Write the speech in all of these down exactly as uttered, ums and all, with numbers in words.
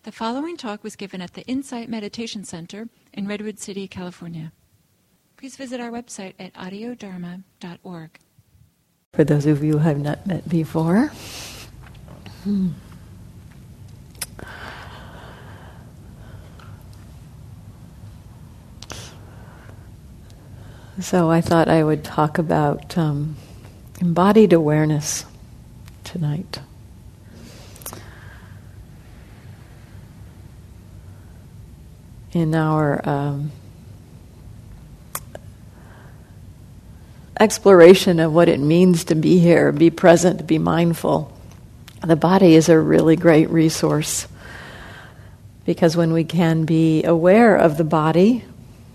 The following talk was given at the Insight Meditation Center in Redwood City, California. Please visit our website at audio dharma dot org. For those of you who have not met before, hmm. So I thought I would talk about um, embodied awareness tonight. In our um, exploration of what it means to be here, be present, be mindful, the body is a really great resource. Because when we can be aware of the body,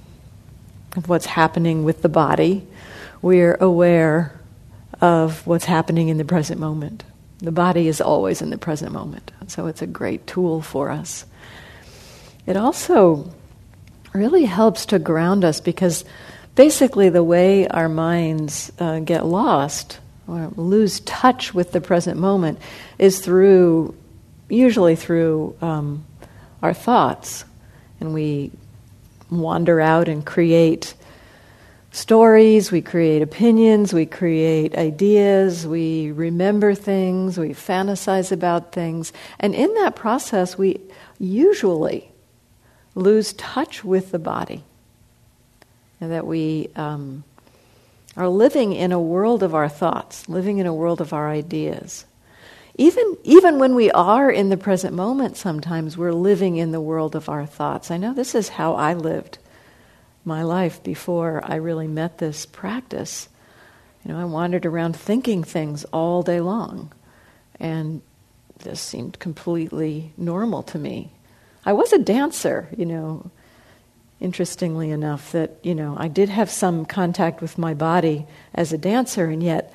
of what's happening with the body, we're aware of what's happening in the present moment. The body is always in the present moment, so it's a great tool for us. It also really helps to ground us because basically the way our minds uh, get lost or lose touch with the present moment is through, usually through um, our thoughts. And we wander out and create stories, we create opinions, we create ideas, we remember things, we fantasize about things. And in that process, we usually lose touch with the body. And that we um, are living in a world of our thoughts, living in a world of our ideas. Even, even when we are in the present moment, sometimes we're living in the world of our thoughts. I know this is how I lived my life before I really met this practice. You know, I wandered around thinking things all day long, and this seemed completely normal to me. I was a dancer, you know, interestingly enough, that, you know, I did have some contact with my body as a dancer, and yet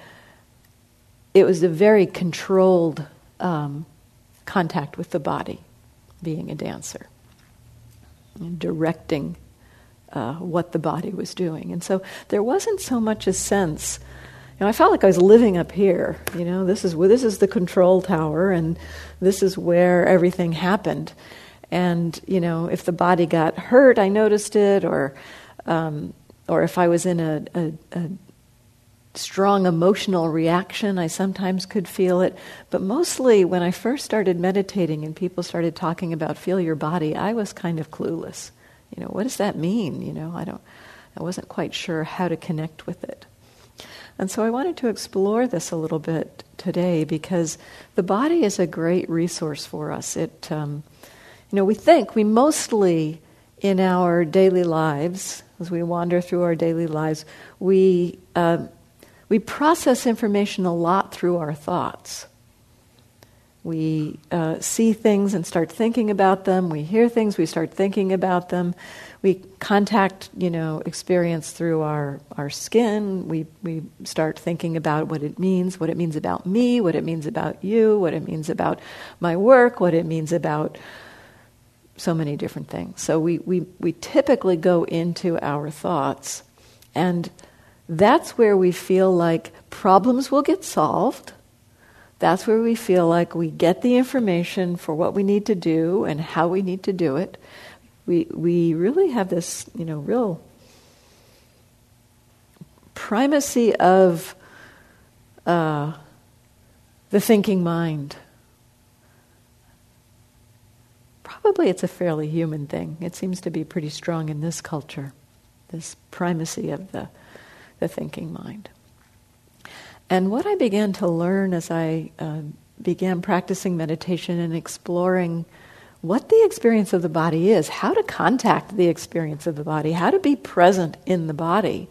it was a very controlled um, contact with the body, being a dancer, and directing uh, what the body was doing. And so there wasn't so much a sense, you know, I felt like I was living up here, you know, this is, this is the control tower, and this is where everything happened. And, you know, if the body got hurt, I noticed it, or um, or if I was in a, a, a strong emotional reaction, I sometimes could feel it. But mostly when I first started meditating and people started talking about feel your body, I was kind of clueless. You know, what does that mean? You know, I don't, I wasn't quite sure how to connect with it. And so I wanted to explore this a little bit today because the body is a great resource for us. It, um, you know, we think we mostly in our daily lives, as we wander through our daily lives, we uh, we process information a lot through our thoughts. We uh, see things and start thinking about them. We hear things, we start thinking about them. We contact, you know, experience through our, our skin. We we start thinking about what it means, what it means about me, what it means about you, what it means about my work, what it means about so many different things. So we, we, we typically go into our thoughts, and that's where we feel like problems will get solved. That's where we feel like we get the information for what we need to do and how we need to do it. We we really have this, you know, real primacy of uh, the thinking mind. Probably it's a fairly human thing. It seems to be pretty strong in this culture, this primacy of the, the thinking mind. And what I began to learn as I uh, began practicing meditation and exploring what the experience of the body is, how to contact the experience of the body, how to be present in the body,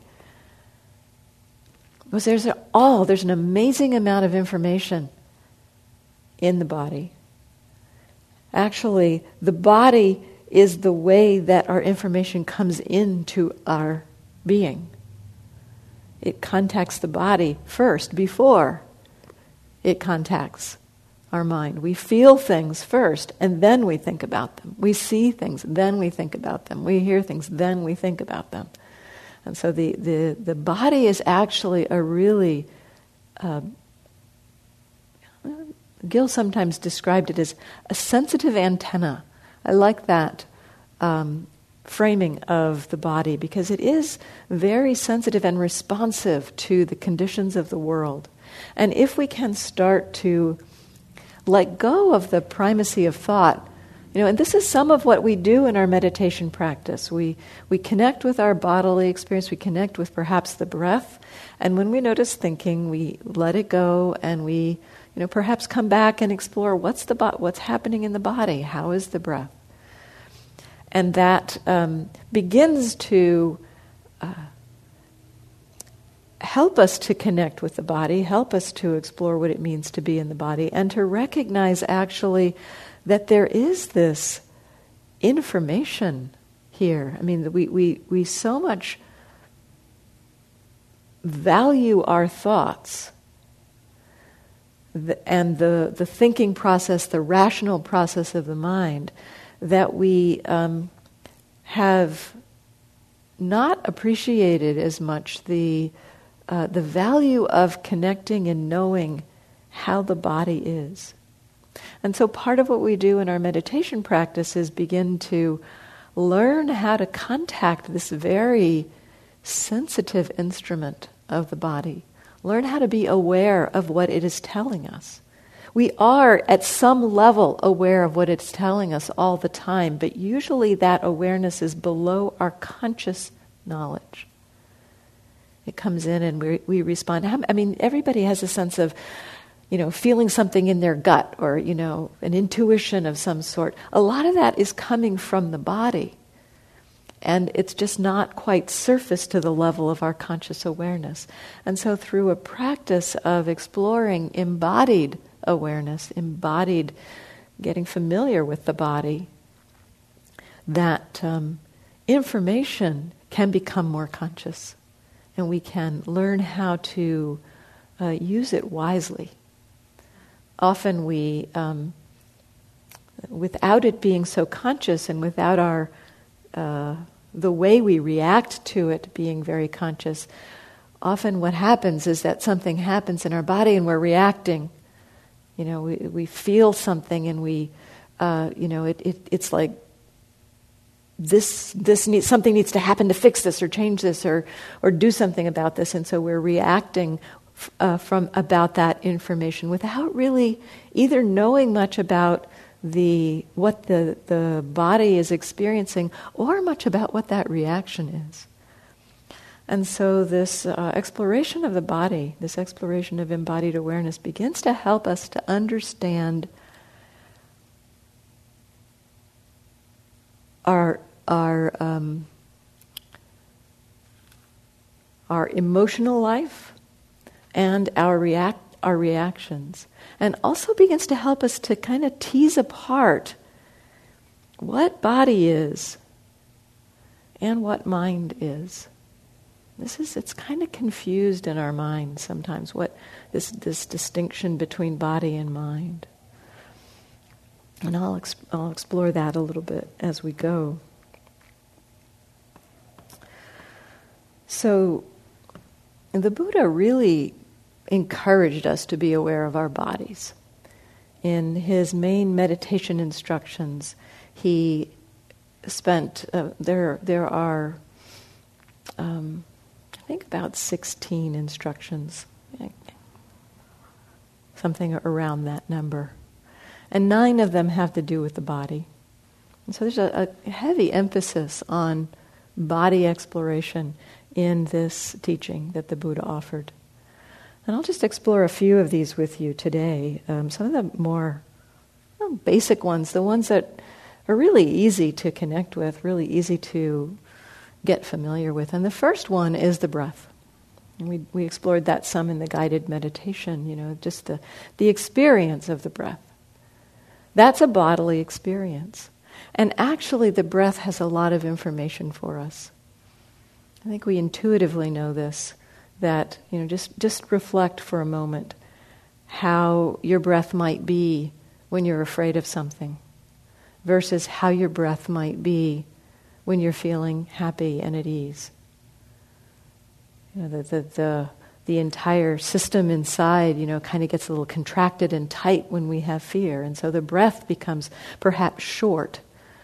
was there's a, oh, there's an amazing amount of information in the body. Actually, the body is the way that our information comes into our being. It contacts the body first, before it contacts our mind. We feel things first, and then we think about them. We see things, then we think about them. We hear things, then we think about them. And so the, the, the body is actually a really... Uh, Gil sometimes described it as a sensitive antenna I like that um, framing of the body because it is very sensitive and responsive to the conditions of the world. And if we can start to let go of the primacy of thought, you know, and this is some of what we do in our meditation practice. We we connect with our bodily experience, we connect with perhaps the breath, and when we notice thinking, we let it go, and we, you know, perhaps come back and explore what's the bo- what's happening in the body, how is the breath, and that um, begins to uh, help us to connect with the body, help us to explore what it means to be in the body, and to recognize actually that there is this information here. I mean, we, we, we so much value our thoughts the, and the, the thinking process, the rational process of the mind, that we um, have not appreciated as much the, uh, the value of connecting and knowing how the body is. And so part of what we do in our meditation practice is begin to learn how to contact this very sensitive instrument of the body. Learn how to be aware of what it is telling us. We are at some level aware of what it's telling us all the time, but usually that awareness is below our conscious knowledge. It comes in and we, we respond. I mean, everybody has a sense of, you know, feeling something in their gut or, you know, an intuition of some sort. A lot of that is coming from the body. And it's just not quite surfaced to the level of our conscious awareness. And so through a practice of exploring embodied awareness, embodied getting familiar with the body, that um, information can become more conscious. And we can learn how to uh, use it wisely. Often we, um, without it being so conscious and without our, uh, the way we react to it being very conscious, often what happens is that something happens in our body and we're reacting. You know, we, we feel something and we, uh, you know, it, it it's like this this needs, something needs to happen to fix this or change this or or do something about this, and so we're reacting Uh, from about that information without really either knowing much about the what the, the body is experiencing or much about what that reaction is. And so this uh, exploration of the body, this exploration of embodied awareness begins to help us to understand our our um, our emotional life and our react our reactions, and also begins to help us to kind of tease apart what body is and what mind is. This is it's kind of confused in our mind sometimes, what this this distinction between body and mind. And I'll ex- I'll explore that a little bit as we go. So the Buddha really encouraged us to be aware of our bodies. In his main meditation instructions, he spent, uh, there there are, um, I think about sixteen instructions, something around that number. And nine of them have to do with the body. And so there's a, a heavy emphasis on body exploration in this teaching that the Buddha offered. And I'll just explore a few of these with you today. Um, some of the more well, basic ones, the ones that are really easy to connect with, really easy to get familiar with. And the first one is the breath. And we we explored that some in the guided meditation, you know, just the, the experience of the breath. That's a bodily experience. And actually the breath has a lot of information for us. I think we intuitively know this, that, you know, just, just reflect for a moment how your breath might be when you're afraid of something versus how your breath might be when you're feeling happy and at ease. You know, the, the, the, the entire system inside, you know, kind of gets a little contracted and tight when we have fear. And so the breath becomes perhaps short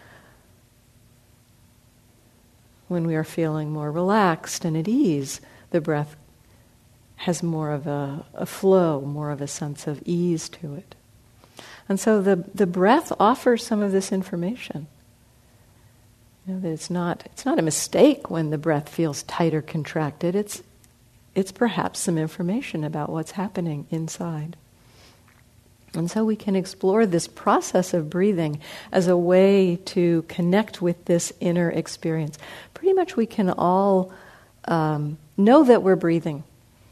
When we are feeling more relaxed and at ease, the breath has more of a, a flow, more of a sense of ease to it. And so the, the breath offers some of this information. You know, that it's not it's not a mistake when the breath feels tight or contracted. It's it's perhaps some information about what's happening inside. And so we can explore this process of breathing as a way to connect with this inner experience. Pretty much we can all um, know that we're breathing.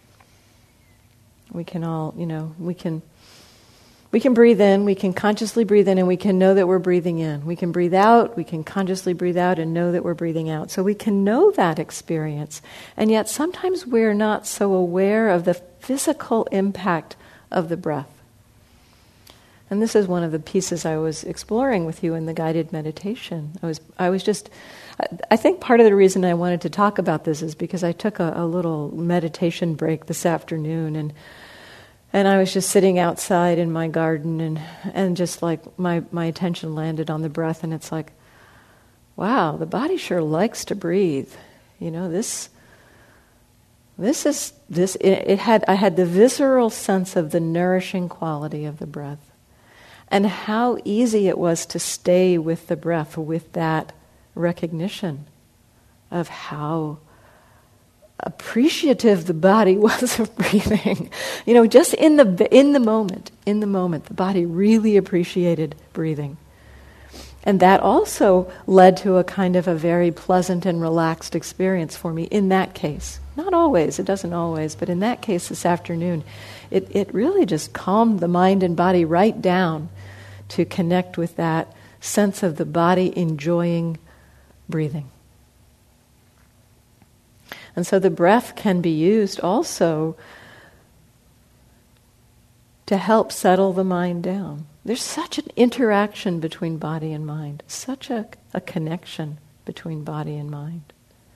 We can all, you know, we can we can breathe in, we can consciously breathe in, and we can know that we're breathing in. We can breathe out, we can consciously breathe out and know that we're breathing out. So we can know that experience. And yet sometimes we're not so aware of the physical impact of the breath. And this is one of the pieces I was exploring with you in the guided meditation. I was I was just, I think part of the reason I wanted to talk about this is because I took a, a little meditation break this afternoon, and and I was just sitting outside in my garden, and, and just like my, my attention landed on the breath, and it's like, wow, the body sure likes to breathe. You know, this this is this it, it had I had the visceral sense of the nourishing quality of the breath. And how easy it was to stay with the breath, with that recognition of how appreciative the body was of breathing. You know, just in the in the moment, in the moment, the body really appreciated breathing. And that also led to a kind of a very pleasant and relaxed experience for me in that case. Not always, it doesn't always, but in that case this afternoon, it, it really just calmed the mind and body right down to connect with that sense of the body enjoying breathing. And so the breath can be used also to help settle the mind down. There's such an interaction between body and mind, such a, a connection between body and mind.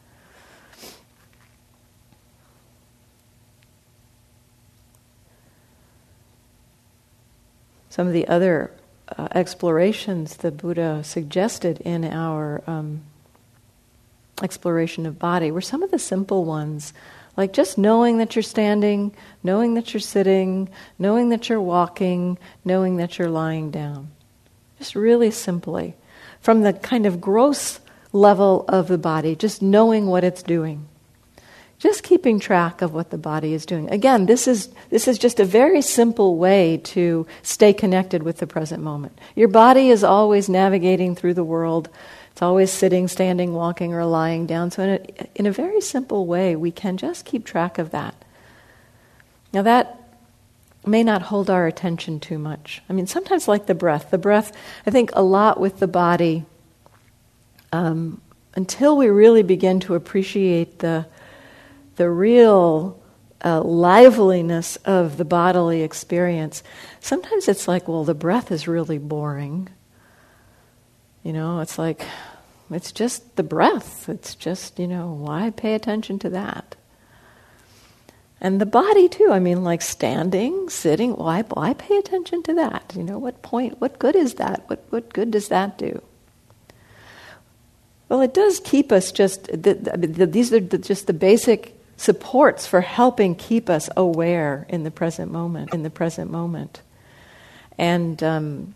Some of the other uh, explorations the Buddha suggested in our um, exploration of body were some of the simple ones, like just knowing that you're standing, knowing that you're sitting, knowing that you're walking, knowing that you're lying down. Just really simply, from the kind of gross level of the body, just knowing what it's doing. Just keeping track of what the body is doing. Again, this is this is just a very simple way to stay connected with the present moment. Your body is always navigating through the world. It's always sitting, standing, walking, or lying down. So in a, in a very simple way, we can just keep track of that. Now that may not hold our attention too much. I mean, sometimes like the breath. The breath, I think a lot with the body, um, until we really begin to appreciate the the real uh, liveliness of the bodily experience, sometimes it's like, well, the breath is really boring. You know, it's like, it's just the breath. It's just, you know, why pay attention to that? And the body too, I mean, like standing, sitting, why, why pay attention to that? You know, what point, what good is that? What, what good does that do? Well, it does keep us just, the, the, these are the, just the basic supports for helping keep us aware in the present moment, in the present moment. And um,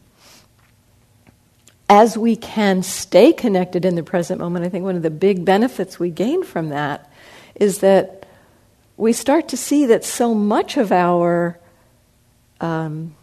as we can stay connected in the present moment, I think one of the big benefits we gain from that is that we start to see that so much of our, um,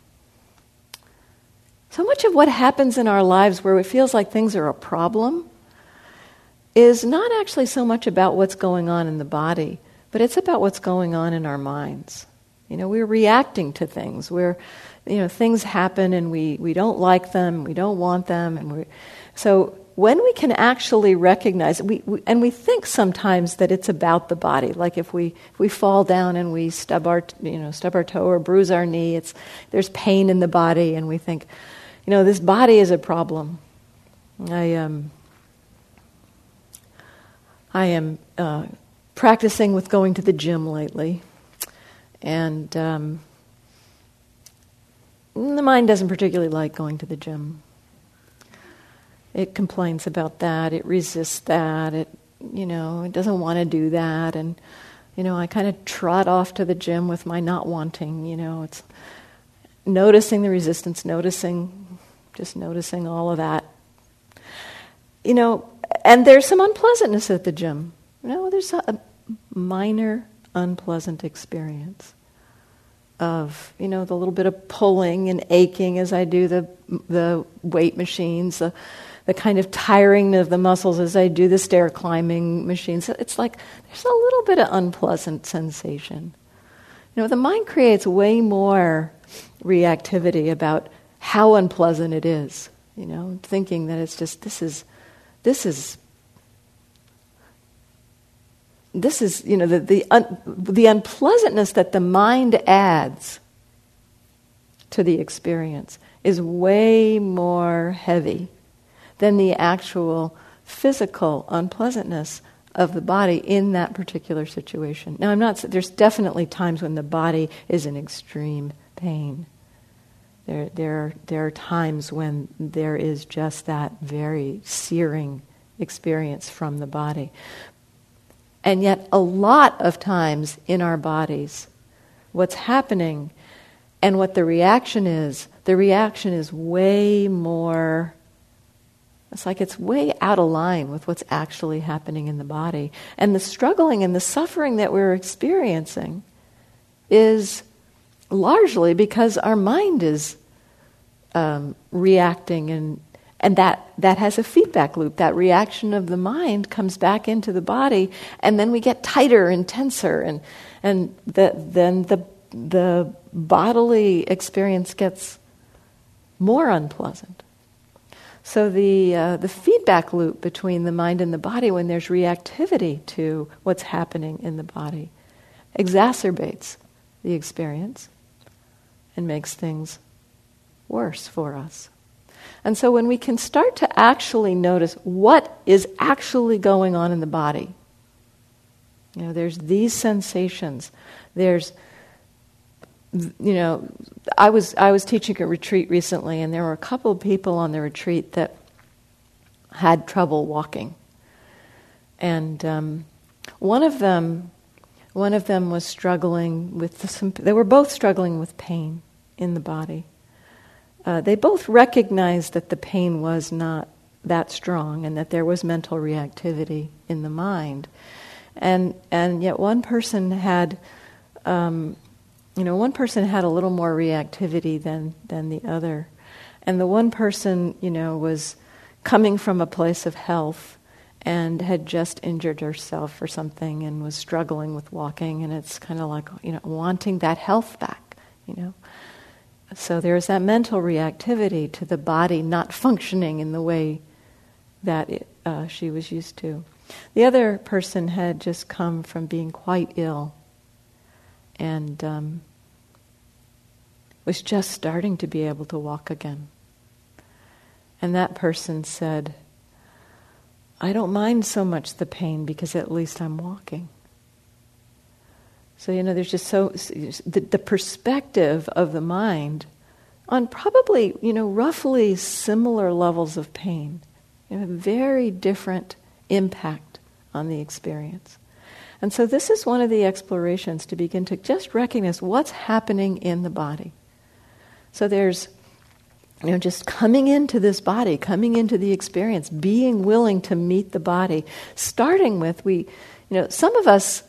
so much of what happens in our lives where it feels like things are a problem is not actually so much about what's going on in the body, but it's about what's going on in our minds. You know, we're reacting to things. We're, you know, things happen and we, we don't like them, we don't want them, and we so when we can actually recognize, we, we and we think sometimes that it's about the body. Like if we if we fall down and we stub our you know stub our toe or bruise our knee, it's there's pain in the body, and we think, you know, this body is a problem. I um. I am uh, practicing with going to the gym lately, and um, the mind doesn't particularly like going to the gym. It complains about that, it resists that, it you know, it doesn't want to do that. And, you know, I kind of trot off to the gym with my not wanting, you know, it's noticing the resistance, noticing, just noticing all of that. You know, and there's some unpleasantness at the gym. You know, there's a, a minor unpleasant experience of, you know, the little bit of pulling and aching as I do the the weight machines, the, the kind of tiring of the muscles as I do the stair climbing machines. It's like there's a little bit of unpleasant sensation. You know, the mind creates way more reactivity about how unpleasant it is. You know, thinking that it's just, this is, this is, this is, you know, the the, un, the unpleasantness that the mind adds to the experience is way more heavy than the actual physical unpleasantness of the body in that particular situation. Now, I'm not, there's definitely times when the body is in extreme pain. There, there, there are times when there is just that very searing experience from the body. And yet, a lot of times in our bodies, what's happening and what the reaction is, the reaction is way more, it's like it's way out of line with what's actually happening in the body. And the struggling and the suffering that we're experiencing is largely because our mind is um, reacting, and and that, that has a feedback loop. That reaction of the mind comes back into the body, and then we get tighter and tenser, and and the, then the the bodily experience gets more unpleasant. So the uh, the feedback loop between the mind and the body, when there's reactivity to what's happening in the body, exacerbates the experience and makes things worse for us. And so when we can start to actually notice what is actually going on in the body, you know, there's these sensations, there's, you know, I was I was teaching a retreat recently, and there were a couple of people on the retreat that had trouble walking, and um, one of them, one of them was struggling with some. They were both struggling with pain in the body. Uh, they both recognized that the pain was not that strong, and that there was mental reactivity in the mind, and and yet one person had. Um, You know, one person had a little more reactivity than, than the other. And the one person, you know, was coming from a place of health and had just injured herself or something and was struggling with walking. And it's kind of like, you know, wanting that health back, you know. So there's that mental reactivity to the body not functioning in the way that it, uh, she was used to. The other person had just come from being quite ill, and um, was just starting to be able to walk again. And that person said, I don't mind so much the pain because at least I'm walking. So, you know, there's just so, the, the perspective of the mind on probably, you know, roughly similar levels of pain, you know, very different impact on the experience. And so this is one of the explorations, to begin to just recognize what's happening in the body. So there's, you know, just coming into this body, coming into the experience, being willing to meet the body, starting with, we, you know, some of us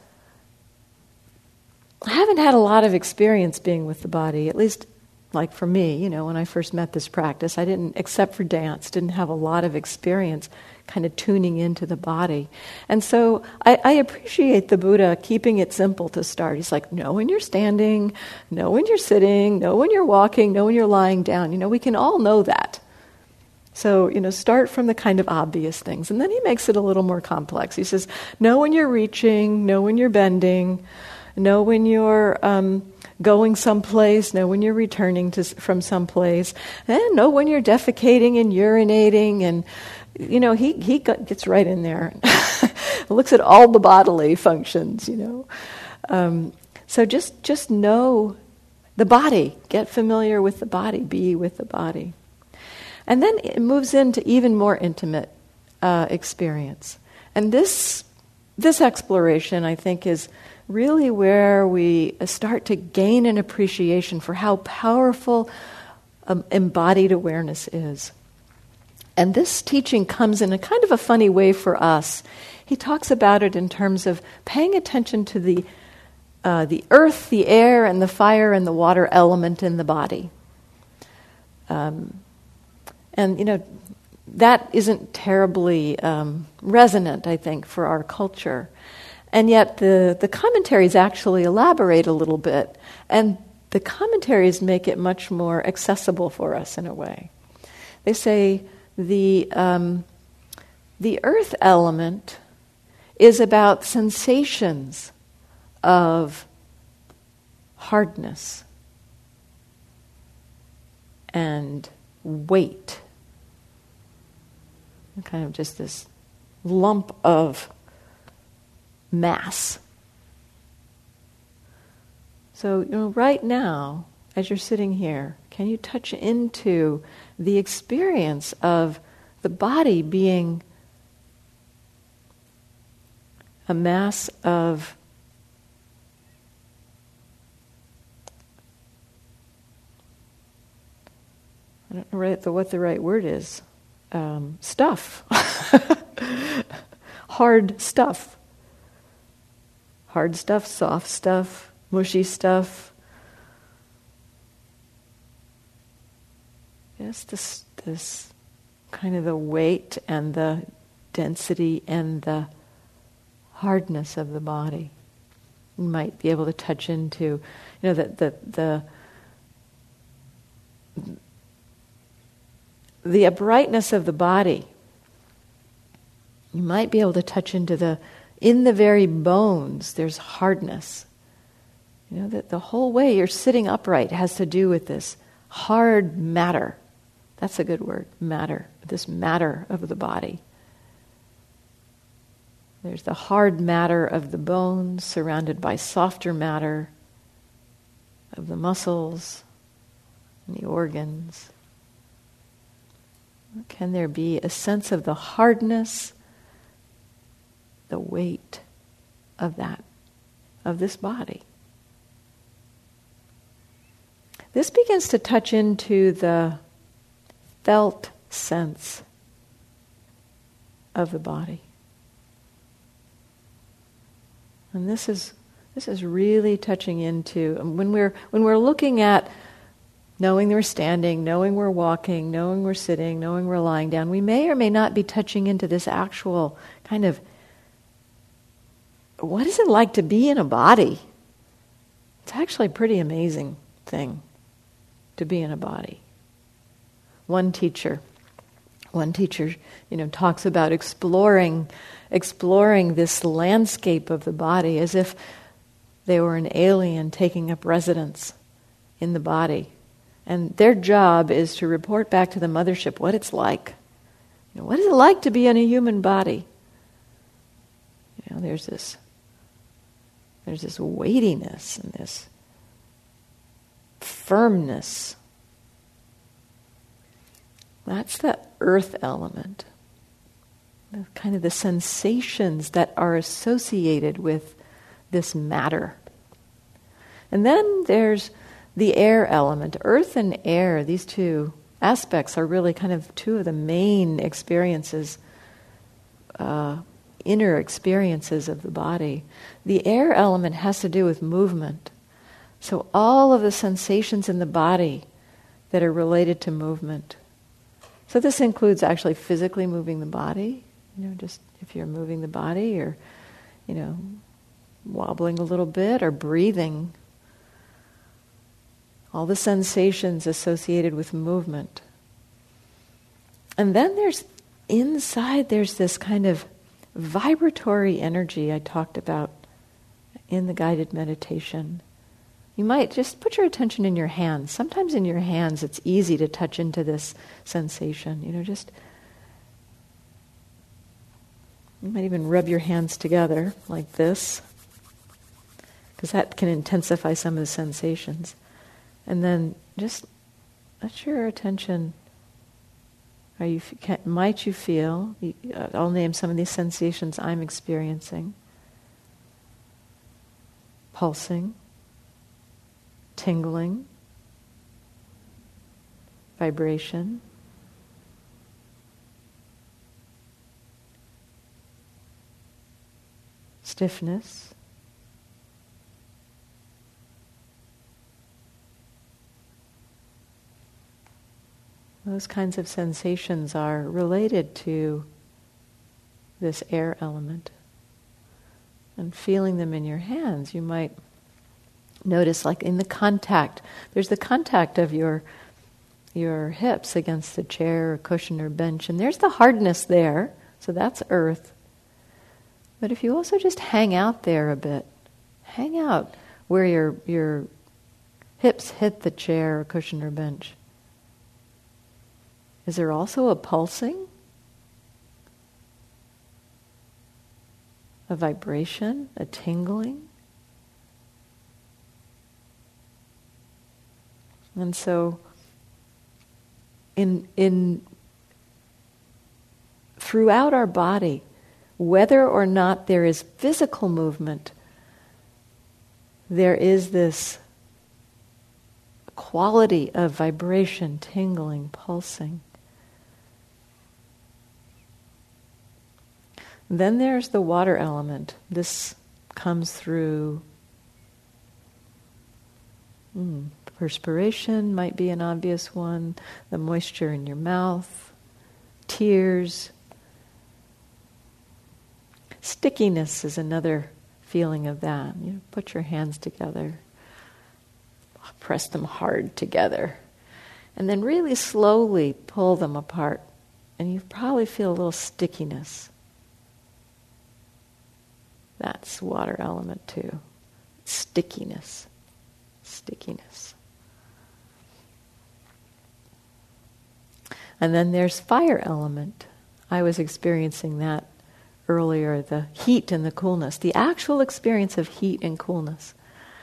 haven't had a lot of experience being with the body, at least like for me, you know, when I first met this practice, I didn't, except for dance, didn't have a lot of experience kind of tuning into the body. And so I, I appreciate the Buddha keeping it simple to start. He's like, know when you're standing, know when you're sitting, know when you're walking, know when you're lying down. You know, we can all know that. So, you know, start from the kind of obvious things. And then he makes it a little more complex. He says, know when you're reaching, know when you're bending, know when you're um, going someplace, know when you're returning to from someplace, and know when you're defecating and urinating. And, you know, he, he gets right in there. Looks at all the bodily functions, you know. Um, so just, just know the body. Get familiar with the body. Be with the body. And then it moves into even more intimate uh, experience. And this, this exploration, I think, is really where we start to gain an appreciation for how powerful um, embodied awareness is. And this teaching comes in a kind of a funny way for us. He talks about it in terms of paying attention to the uh, the earth, the air, and the fire and the water element in the body. Um, and, you know, that isn't terribly um, resonant, I think, for our culture. And yet the, the commentaries actually elaborate a little bit, and the commentaries make it much more accessible for us in a way. They say the um, the earth element is about sensations of hardness and weight, kind of just this lump of mass. So, you know, right now, as you're sitting here, can you touch into the experience of the body being a mass of I don't know right, the, what the right word is. Um, stuff. Hard stuff. Hard stuff, soft stuff, mushy stuff. Yes, this, this kind of the weight and the density and the hardness of the body. You might be able to touch into, you know, the the the the uprightness of the body. You might be able to touch into the, in the very bones, there's hardness. You know, that the whole way you're sitting upright has to do with this hard matter. That's a good word, matter. This matter of the body. There's the hard matter of the bones surrounded by softer matter of the muscles and the organs. Can there be a sense of the hardness, the weight of that, of this body? This begins to touch into the felt sense of the body. And this is this is really touching into when we're when we're looking at knowing we're standing, knowing we're walking, knowing we're sitting, knowing we're lying down, we may or may not be touching into this actual kind of, what is it like to be in a body? It's actually a pretty amazing thing to be in a body. One teacher, one teacher, you know, talks about exploring, exploring this landscape of the body as if they were an alien taking up residence in the body. And their job is to report back to the mothership what it's like. You know, what is it like to be in a human body? You know, there's this, there's this weightiness and this firmness. That's the earth element. The kind of the sensations that are associated with this matter. And then there's the air element. Earth and air, these two aspects are really kind of two of the main experiences, uh, inner experiences of the body. The air element has to do with movement. So all of the sensations in the body that are related to movement. So this includes actually physically moving the body. You know, just if you're moving the body or, you know, wobbling a little bit or breathing. All the sensations associated with movement. And then there's, inside there's this kind of vibratory energy I talked about in the guided meditation. You might just put your attention in your hands. Sometimes in your hands it's easy to touch into this sensation. You know, just, you might even rub your hands together like this, because that can intensify some of the sensations. And then just let your attention, Are you, can, might you feel, I'll name some of these sensations I'm experiencing. Pulsing, tingling, vibration, stiffness, those kinds of sensations are related to this air element. And feeling them in your hands, you might notice, like in the contact, there's the contact of your your hips against the chair or cushion or bench, and there's the hardness there, so that's earth. But if you also just hang out there a bit, hang out where your your hips hit the chair or cushion or bench, is there also a pulsing? A vibration, a tingling? And so in in throughout our body, whether or not there is physical movement, there is this quality of vibration, tingling, pulsing. Then there's the water element. This comes through mm, perspiration, might be an obvious one, the moisture in your mouth, tears. Stickiness is another feeling of that. You know, put your hands together, press them hard together, and then really slowly pull them apart. And you probably feel a little stickiness. That's water element too. Stickiness. Stickiness. And then there's fire element. I was experiencing that earlier, the heat and the coolness, the actual experience of heat and coolness.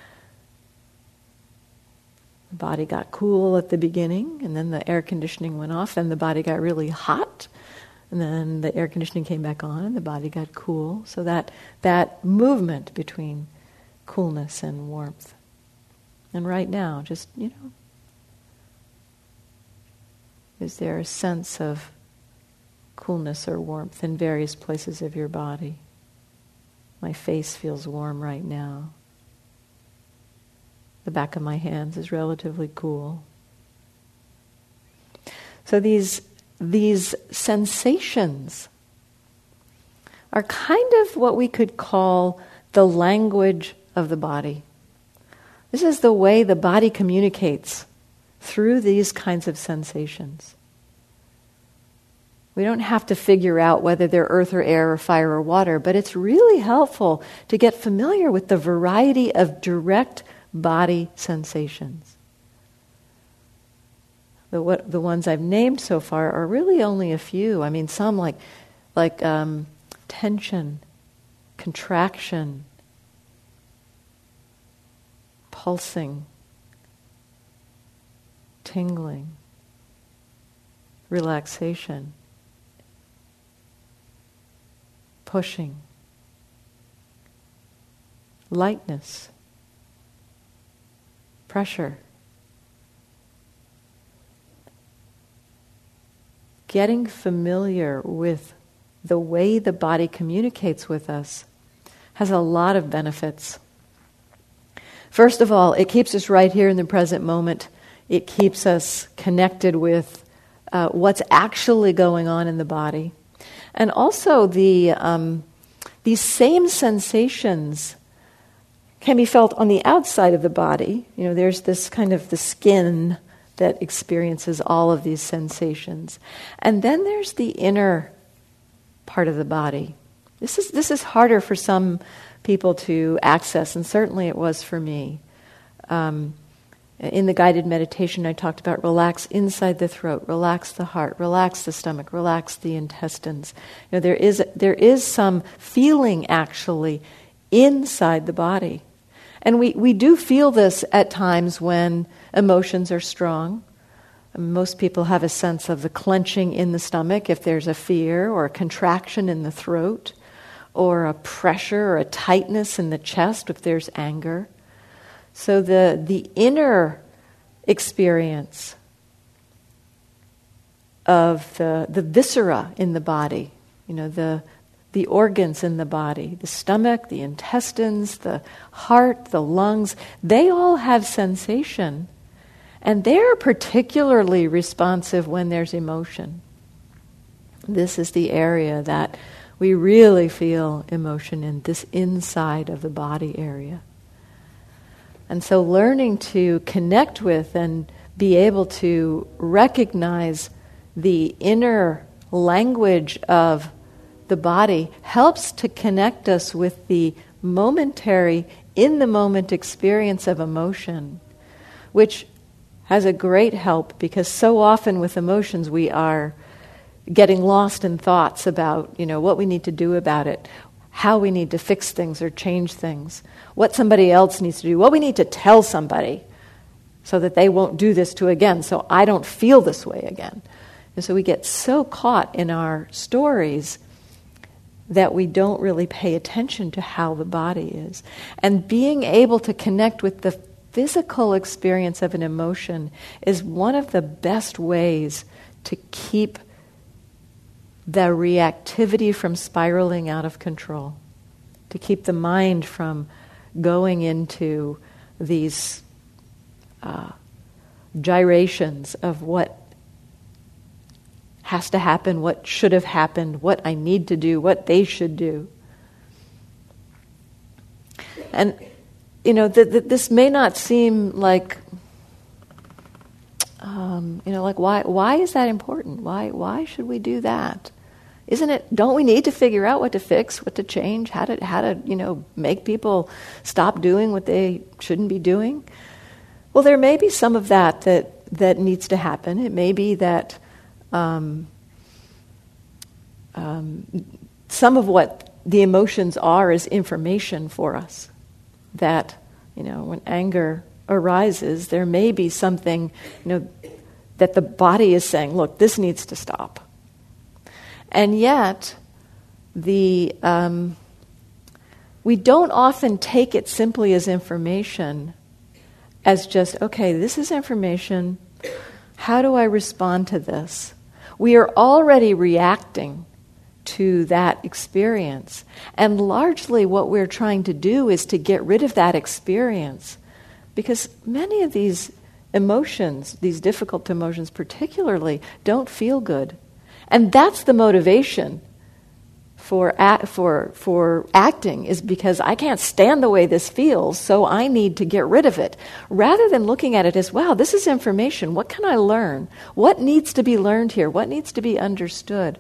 The body got cool at the beginning, and then the air conditioning went off, and the body got really hot. And then the air conditioning came back on and the body got cool. So that that movement between coolness and warmth. And right now, just, you know, is there a sense of coolness or warmth in various places of your body? My face feels warm right now. The back of my hands is relatively cool. So these These sensations are kind of what we could call the language of the body. This is the way the body communicates through these kinds of sensations. We don't have to figure out whether they're earth or air or fire or water, but it's really helpful to get familiar with the variety of direct body sensations. The what the ones I've named so far are really only a few. I mean, some like like um, tension, contraction, pulsing, tingling, relaxation, pushing, lightness, pressure. Getting familiar with the way the body communicates with us has a lot of benefits. First of all, it keeps us right here in the present moment. It keeps us connected with uh, what's actually going on in the body. And also the um, these same sensations can be felt on the outside of the body. You know, there's this kind of the skin that experiences all of these sensations. And then there's the inner part of the body. This is this is harder for some people to access, and certainly it was for me. Um, in the guided meditation, I talked about relax inside the throat, relax the heart, relax the stomach, relax the intestines. You know, there is there is some feeling actually inside the body. And we, we do feel this at times when emotions are strong. Most people have a sense of the clenching in the stomach if there's a fear, or a contraction in the throat, or a pressure or a tightness in the chest if there's anger. So the, the inner experience of the, the viscera in the body, you know, the, the organs in the body, the stomach, the intestines, the heart, the lungs, they all have sensation. And they're particularly responsive when there's emotion. This is the area that we really feel emotion in, this inside of the body area. And so learning to connect with and be able to recognize the inner language of the body helps to connect us with the momentary, in-the-moment experience of emotion, which has a great help, because so often with emotions we are getting lost in thoughts about, you know, what we need to do about it, how we need to fix things or change things, what somebody else needs to do, what we need to tell somebody so that they won't do this to again, so I don't feel this way again. And so we get so caught in our stories that we don't really pay attention to how the body is. And being able to connect with the physical experience of an emotion is one of the best ways to keep the reactivity from spiraling out of control, to keep the mind from going into these uh, gyrations of what has to happen, what should have happened, what I need to do, what they should do. And you know, th- th- this may not seem like, um, you know, like why? Why is that important? Why? Why should we do that? Isn't it? Don't we need to figure out what to fix, what to change, how to how to you know make people stop doing what they shouldn't be doing? Well, there may be some of that that that needs to happen. It may be that um, um, some of what the emotions are is information for us. That, you know, when anger arises, there may be something, you know, that the body is saying, look, this needs to stop. And yet, the um, we don't often take it simply as information, as just, okay, this is information, how do I respond to this? We are already reacting to that experience. And largely what we're trying to do is to get rid of that experience, because many of these emotions, these difficult emotions particularly, don't feel good. And that's the motivation for act, for for acting, is because I can't stand the way this feels, so I need to get rid of it. Rather than looking at it as, wow, this is information, what can I learn? What needs to be learned here? What needs to be understood?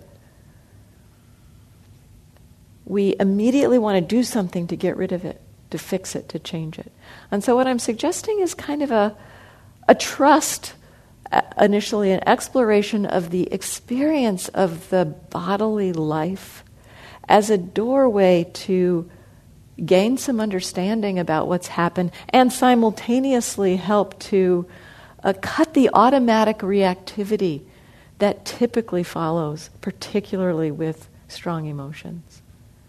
We immediately want to do something to get rid of it, to fix it, to change it. And so what I'm suggesting is kind of a, a trust, uh, initially an exploration of the experience of the bodily life as a doorway to gain some understanding about what's happened, and simultaneously help to uh, cut the automatic reactivity that typically follows, particularly with strong emotions.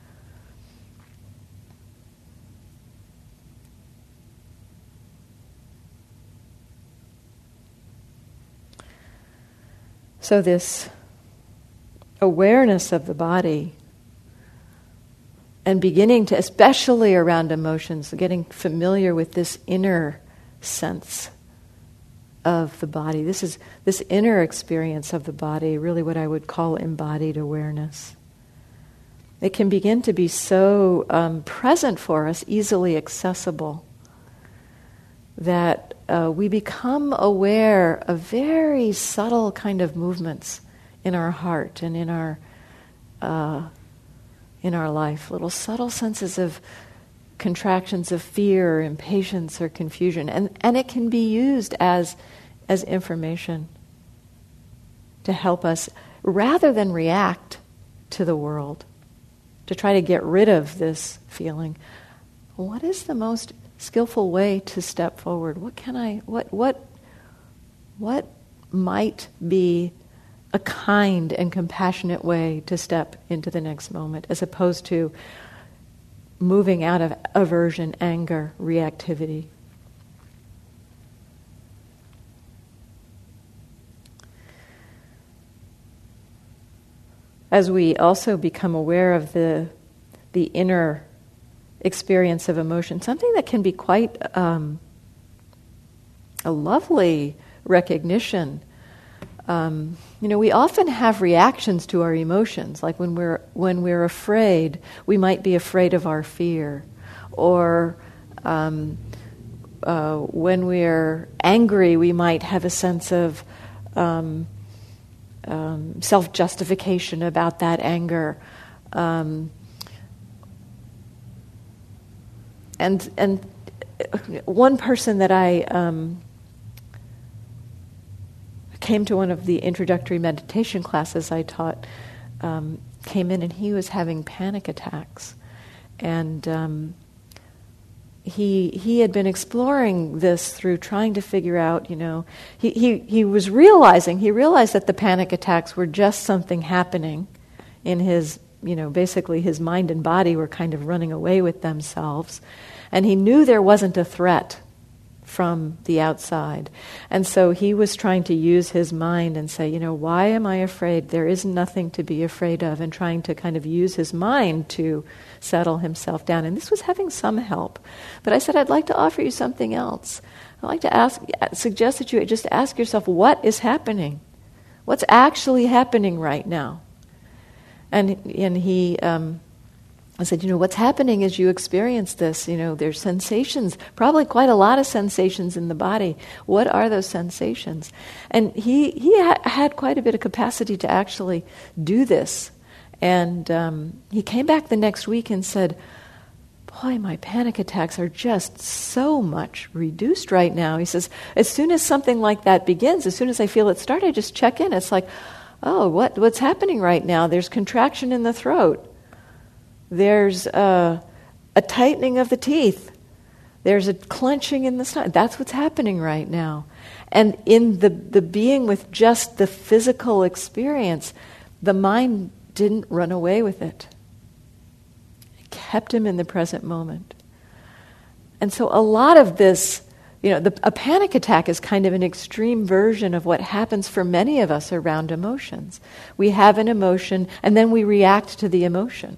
So this awareness of the body, and beginning to, especially around emotions, getting familiar with this inner sense of the body. This is this inner experience of the body, really what I would call embodied awareness. It can begin to be so um, present for us, easily accessible, that uh, we become aware of very subtle kind of movements in our heart and in our uh, in our life, little subtle senses of contractions of fear, or impatience, or confusion, and and it can be used as as information to help us, rather than react to the world, to try to get rid of this feeling. What is the most skillful way to step forward? What can I, what, what, what might be a kind and compassionate way to step into the next moment, as opposed to moving out of aversion, anger, reactivity. As we also become aware of the the inner experience of emotion, something that can be quite um, a lovely recognition. Um, you know, we often have reactions to our emotions. Like when we're when we're afraid, we might be afraid of our fear, or um, uh, when we're angry, we might have a sense of um, um, self-justification about that anger. Um, and and one person that I um, came to one of the introductory meditation classes I taught, um, came in and he was having panic attacks. And um, he he had been exploring this through trying to figure out, you know, he, he, he was realizing, he realized that the panic attacks were just something happening in his, you know, basically his mind and body were kind of running away with themselves. And he knew there wasn't a threat from the outside. And so he was trying to use his mind and say, you know, why am I afraid? There is nothing to be afraid of, and trying to kind of use his mind to settle himself down. And this was having some help. But I said, I'd like to offer you something else. I'd like to ask, suggest that you just ask yourself, what is happening? What's actually happening right now? And, and he... Um, I said, you know, what's happening is you experience this, you know, there's sensations, probably quite a lot of sensations in the body. What are those sensations? And he he ha- had quite a bit of capacity to actually do this. And um, he came back the next week and said, boy, my panic attacks are just so much reduced right now. He says, as soon as something like that begins, as soon as I feel it start, I just check in. It's like, oh, what what's happening right now? There's contraction in the throat. There's a, a tightening of the teeth. There's a clenching in the stomach. That's what's happening right now. And in the, the being with just the physical experience, the mind didn't run away with it. It kept him in the present moment. And so a lot of this, you know, the, a panic attack is kind of an extreme version of what happens for many of us around emotions. We have an emotion, and then we react to the emotion.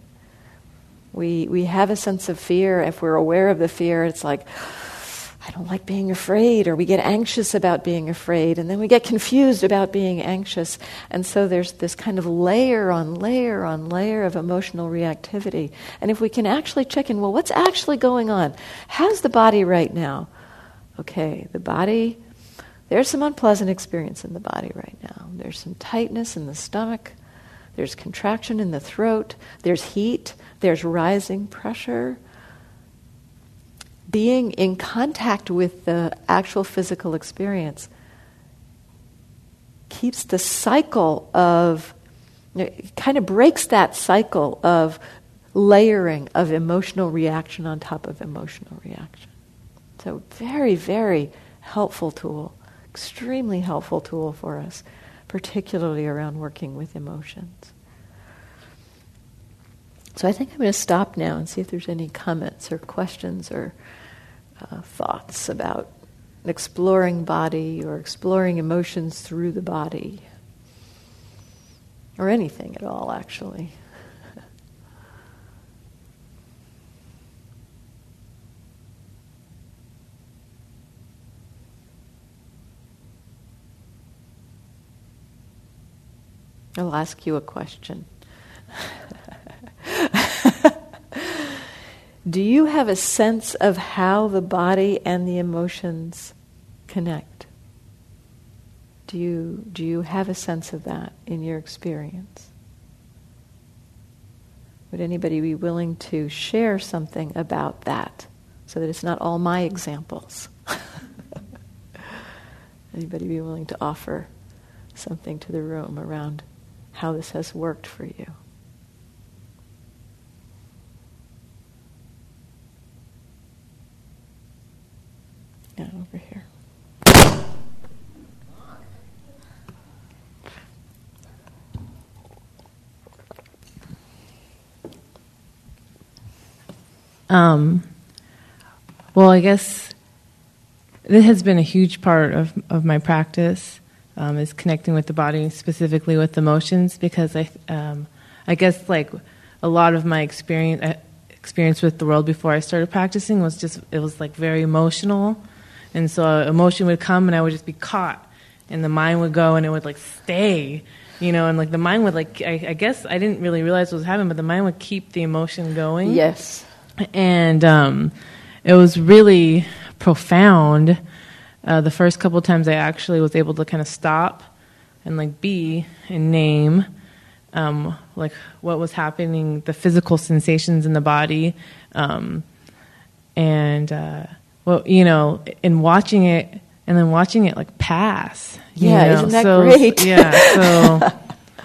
We we have a sense of fear. If we're aware of the fear, it's like, I don't like being afraid, or we get anxious about being afraid, and then we get confused about being anxious. And so there's this kind of layer on layer on layer of emotional reactivity. And if we can actually check in, well, what's actually going on? How's the body right now? Okay, the body, there's some unpleasant experience in the body right now. There's some tightness in the stomach. There's contraction in the throat. There's heat. There's rising pressure. Being in contact with the actual physical experience keeps the cycle of, it kind of breaks that cycle of layering of emotional reaction on top of emotional reaction. So very, very helpful tool, extremely helpful tool for us, particularly around working with emotions. So I think I'm going to stop now and see if there's any comments or questions or uh, thoughts about exploring body or exploring emotions through the body, or anything at all, actually. I'll ask you a question. Do you have a sense of how the body and the emotions connect? Do you, do you have a sense of that in your experience? Would anybody be willing to share something about that so that it's not all my examples? Anybody be willing to offer something to the room around how this has worked for you? Yeah, over here. Um, well, I guess this has been a huge part of, of my practice, um, is connecting with the body, specifically with emotions, because I, um, I guess like a lot of my experience uh, experience with the world before I started practicing was just, it was like very emotional, and so emotion would come and I would just be caught, and the mind would go and it would like stay, you know, and like the mind would like, I, I guess I didn't really realize what was happening, but the mind would keep the emotion going. Yes. And um, it was really profound. Uh, the first couple of times I actually was able to kind of stop and like be and name um, like what was happening, the physical sensations in the body, um, and uh, well, you know, in watching it and then watching it like pass. Yeah, know? isn't that so, great? Yeah, so.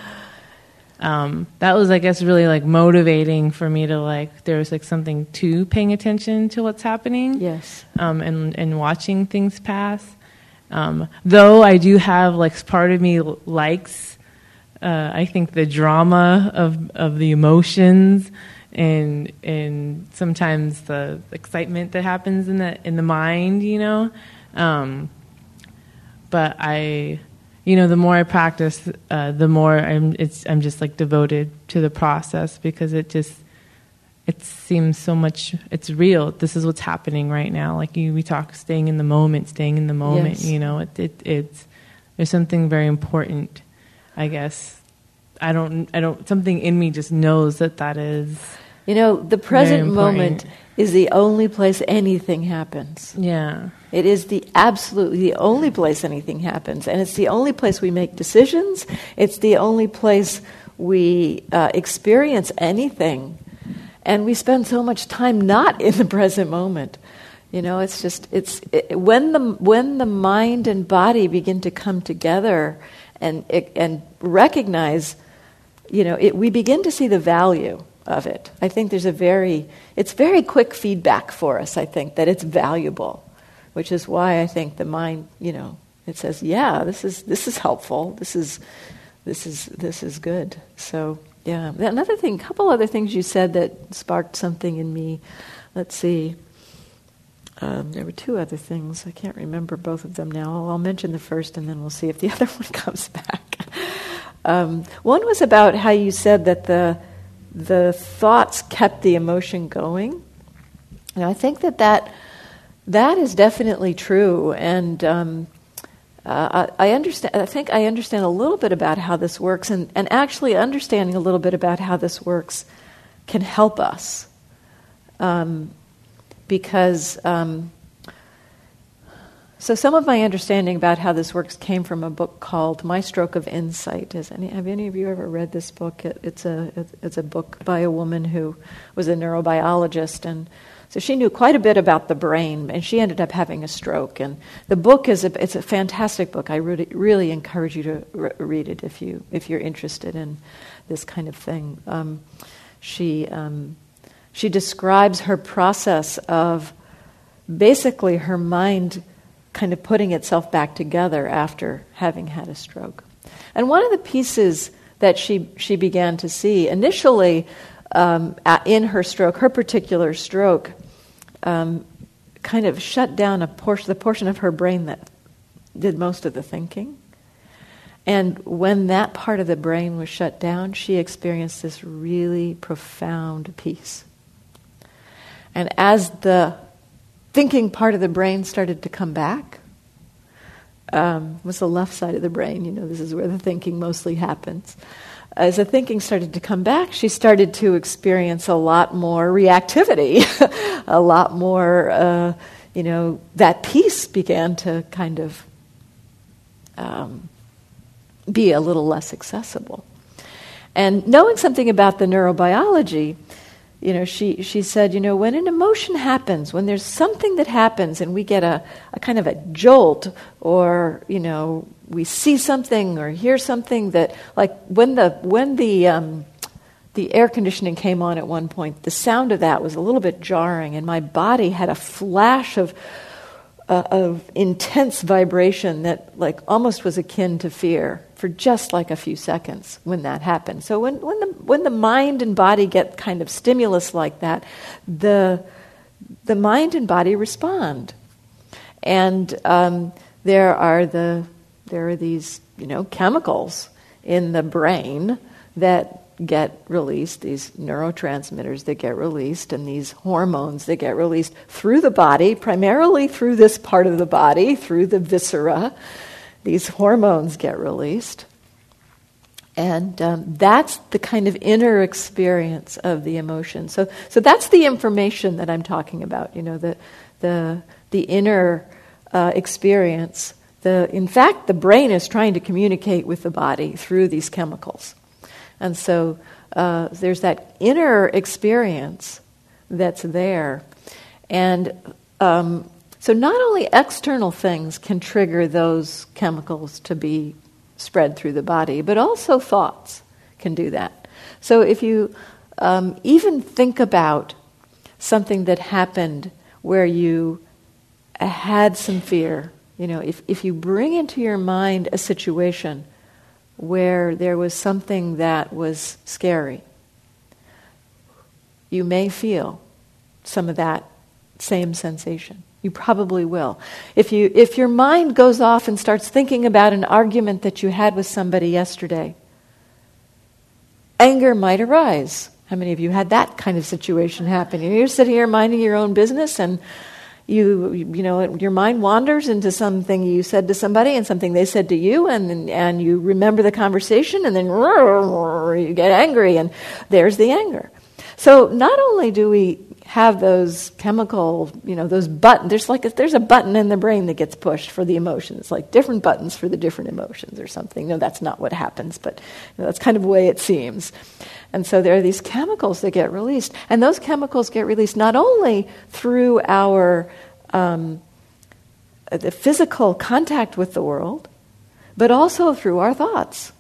Um, that was, I guess, really like motivating for me to like, there was like something to paying attention to what's happening. Yes. Um, and, and watching things pass. Um, though I do have like part of me likes, uh, I think the drama of, of the emotions and, and sometimes the excitement that happens in the, in the mind, you know? Um, but I, You know, the more I practice, uh, the more I'm. It's. I'm just like devoted to the process because it just. It seems so much. It's real. This is what's happening right now. Like you, we talk, staying in the moment, staying in the moment. Yes. You know, it, it. It's. There's something very important. I guess. I don't. I don't. Something in me just knows that that is. You know, the present moment is the only place anything happens. Yeah. It is the absolutely the only place anything happens, and it's the only place we make decisions. It's the only place we uh, experience anything, and we spend so much time not in the present moment. You know, it's just it's it, when the when the mind and body begin to come together and and recognize, you know, it, we begin to see the value of it. I think there's a very it's very quick feedback for us. I think that it's valuable. Which is why I think the mind, you know, it says, yeah, this is this is helpful. This is this is this is good. So yeah, another thing, a couple other things you said that sparked something in me. Let's see. Um, there were two other things. I can't remember both of them now. I'll, I'll mention the first, and then we'll see if the other one comes back. Um, one was about how you said that the the thoughts kept the emotion going. And I think that that. That is definitely true, and um, uh, I, I understand. I think I understand a little bit about how this works, and, and actually understanding a little bit about how this works can help us, um, because um, so some of my understanding about how this works came from a book called My Stroke of Insight. Has any have any of you ever read this book? It, it's a it's a book by a woman who was a neurobiologist, and so she knew quite a bit about the brain, and she ended up having a stroke. And the book is a, it's a fantastic book. I really, really encourage you to re- read it if you if you're interested in this kind of thing. Um, she um, she describes her process of basically her mind kind of putting itself back together after having had a stroke. And one of the pieces that she she began to see initially. Um, in her stroke, her particular stroke, um, kind of shut down a portion, the portion of her brain that did most of the thinking. And when that part of the brain was shut down, she experienced this really profound peace. And as the thinking part of the brain started to come back, um, was the left side of the brain, you know, this is where the thinking mostly happens. As the thinking started to come back, she started to experience a lot more reactivity, a lot more, uh, you know, that peace began to kind of um, be a little less accessible. And knowing something about the neurobiology, you know, she, she said, you know, when an emotion happens, when there's something that happens and we get a, a kind of a jolt or, you know, we see something or hear something that, like when the when the um, the air conditioning came on at one point, the sound of that was a little bit jarring, and my body had a flash of uh, of intense vibration that like almost was akin to fear for just like a few seconds when that happened. So when, when the when the mind and body get kind of stimulus like that, the the mind and body respond, and um, there are the there are these you know chemicals in the brain that get released, these neurotransmitters that get released, and these hormones that get released through the body, primarily through this part of the body, through the viscera. These hormones get released. And um, that's the kind of inner experience of the emotion. So, so that's the information that I'm talking about. You know, the the the inner uh, experience. The in fact, the brain is trying to communicate with the body through these chemicals, and so uh, there's that inner experience that's there, and um, so not only external things can trigger those chemicals to be spread through the body, but also thoughts can do that. So if you um, even think about something that happened where you had some fear, you know, if, if you bring into your mind a situation where there was something that was scary, you may feel some of that same sensation. You probably will. If you if your mind goes off and starts thinking about an argument that you had with somebody yesterday, anger might arise. How many of you had that kind of situation happen? You're sitting here minding your own business, and you you know your mind wanders into something you said to somebody and something they said to you, and and you remember the conversation, and then you get angry, and there's the anger. So not only do we have those chemical, you know, those buttons. There's like a, there's a button in the brain that gets pushed for the emotions, like different buttons for the different emotions or something. No, that's not what happens, but you know, that's kind of the way it seems. And so there are these chemicals that get released, and those chemicals get released not only through our um, the physical contact with the world, but also through our thoughts.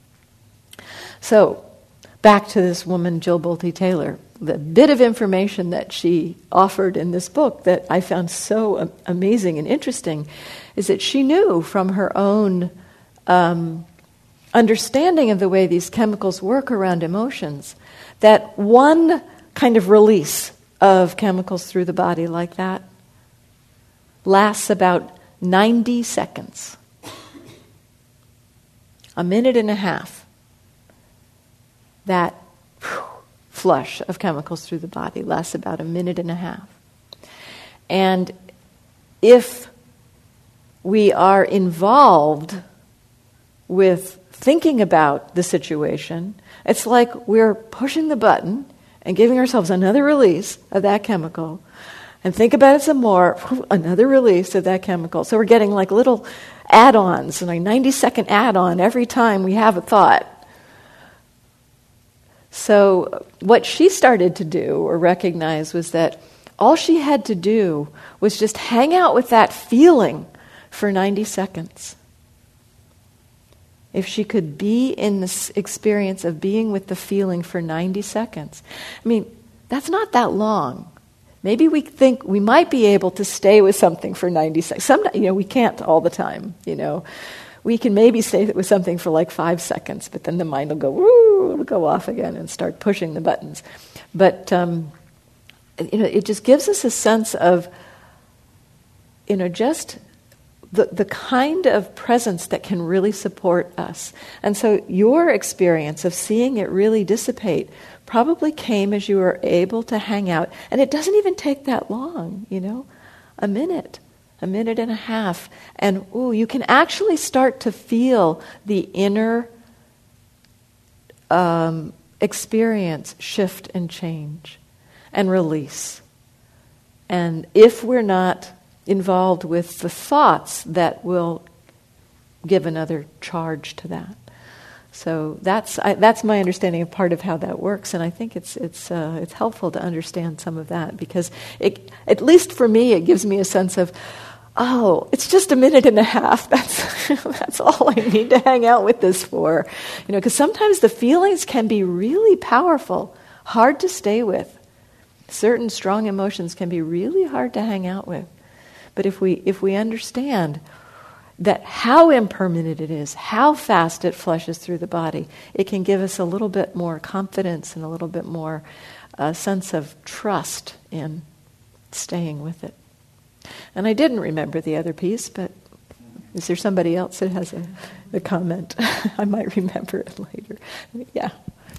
So back to this woman, Jill Bolte Taylor. The bit of information that she offered in this book that I found so amazing and interesting is that she knew from her own um, understanding of the way these chemicals work around emotions that one kind of release of chemicals through the body like that lasts about ninety seconds. A minute and a half. That whew, flush of chemicals through the body lasts about a minute and a half. And if we are involved with thinking about the situation, it's like we're pushing the button and giving ourselves another release of that chemical, and think about it some more, another release of that chemical. So we're getting like little add-ons, like ninety second add-on every time we have a thought. So what she started to do or recognize was that all she had to do was just hang out with that feeling for ninety seconds. If she could be in this experience of being with the feeling for ninety seconds. I mean, that's not that long. Maybe we think we might be able to stay with something for ninety seconds. Sometimes, you know, we can't all the time, you know. We can maybe stay with something for like five seconds, but then the mind will go, woo, it'll go off again and start pushing the buttons. But, um, you know, it just gives us a sense of, you know, just the, the kind of presence that can really support us. And so your experience of seeing it really dissipate probably came as you were able to hang out. And it doesn't even take that long, you know, a minute. A minute and a half, and ooh, you can actually start to feel the inner um, experience shift and change and release. And if we're not involved with the thoughts that will give another charge to that. So that's I, that's my understanding of part of how that works, and I think it's it's uh, it's helpful to understand some of that, because it, at least for me, it gives me a sense of, oh, it's just a minute and a half. That's that's all I need to hang out with this for, you know. Because sometimes the feelings can be really powerful, hard to stay with. Certain strong emotions can be really hard to hang out with. But if we if we understand that how impermanent it is, how fast it flushes through the body, it can give us a little bit more confidence and a little bit more uh, sense of trust in staying with it. And I didn't remember the other piece, but is there somebody else that has a, a comment? I might remember it later. Yeah.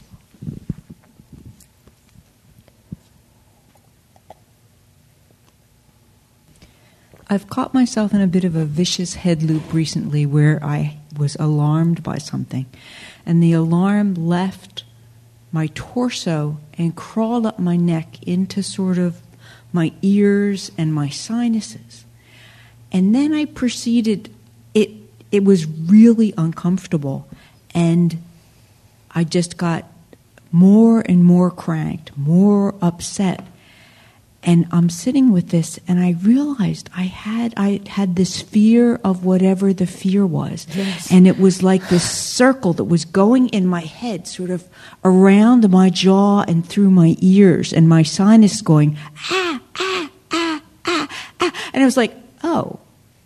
I've caught myself in a bit of a vicious head loop recently where I was alarmed by something. And the alarm left my torso and crawled up my neck into sort of my ears and my sinuses. And then I proceeded, it it was really uncomfortable. And I just got more and more cranked, more upset. And I'm sitting with this, and I realized I had I had this fear of whatever the fear was. Yes. And it was like this circle that was going in my head, sort of around my jaw and through my ears, and my sinus going, ah, ah, ah, ah, ah. And I was like, oh.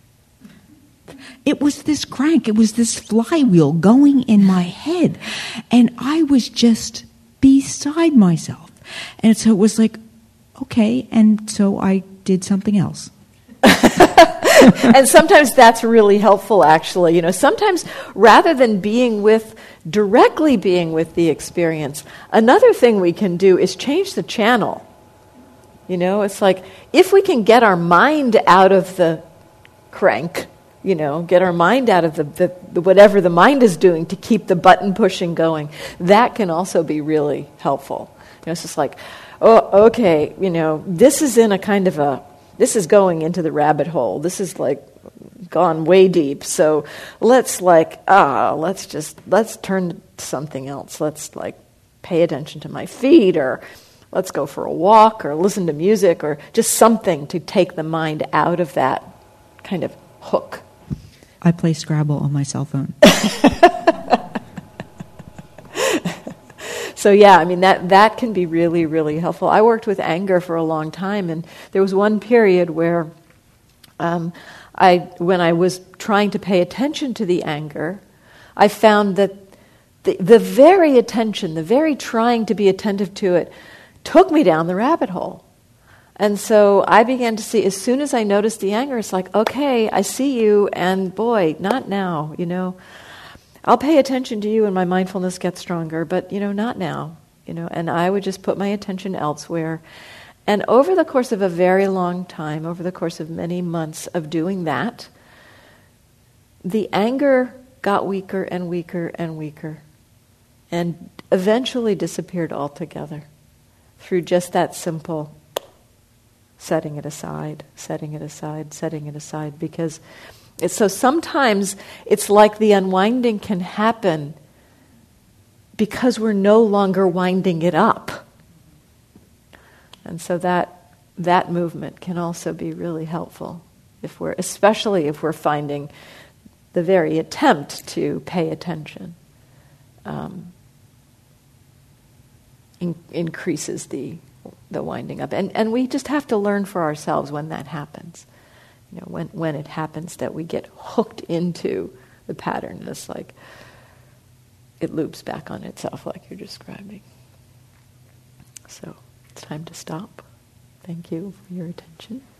It was this crank, it was this flywheel going in my head. And I was just beside myself. And so it was like, okay, and so I did something else. And sometimes that's really helpful, actually. You know, sometimes rather than being with, directly being with the experience, another thing we can do is change the channel. You know, it's like, if we can get our mind out of the crank, you know, get our mind out of the, the, the whatever the mind is doing to keep the button pushing going, that can also be really helpful. You know, it's just like, oh, okay, you know, this is in a kind of a, this is going into the rabbit hole. This is like gone way deep. So let's like, ah, let's just, let's turn to something else. Let's like pay attention to my feet, or let's go for a walk, or listen to music, or just something to take the mind out of that kind of hook. I play Scrabble on my cell phone. So yeah, I mean, that, that can be really, really helpful. I worked with anger for a long time, and there was one period where um, I, when I was trying to pay attention to the anger, I found that the, the very attention, the very trying to be attentive to it, took me down the rabbit hole. And so I began to see, as soon as I noticed the anger, it's like, okay, I see you, and boy, not now, you know. I'll pay attention to you and my mindfulness gets stronger, but, you know, not now, you know, and I would just put my attention elsewhere. And over the course of a very long time, over the course of many months of doing that, the anger got weaker and weaker and weaker, and eventually disappeared altogether through just that simple setting it aside, setting it aside, setting it aside, because it's, so sometimes it's like the unwinding can happen because we're no longer winding it up. And so that that movement can also be really helpful, if we're, especially if we're finding the very attempt to pay attention um, in, increases the the winding up. And and we just have to learn for ourselves when that happens. You know, when, when it happens that we get hooked into the pattern, it's like it loops back on itself like you're describing. So it's time to stop. Thank you for your attention.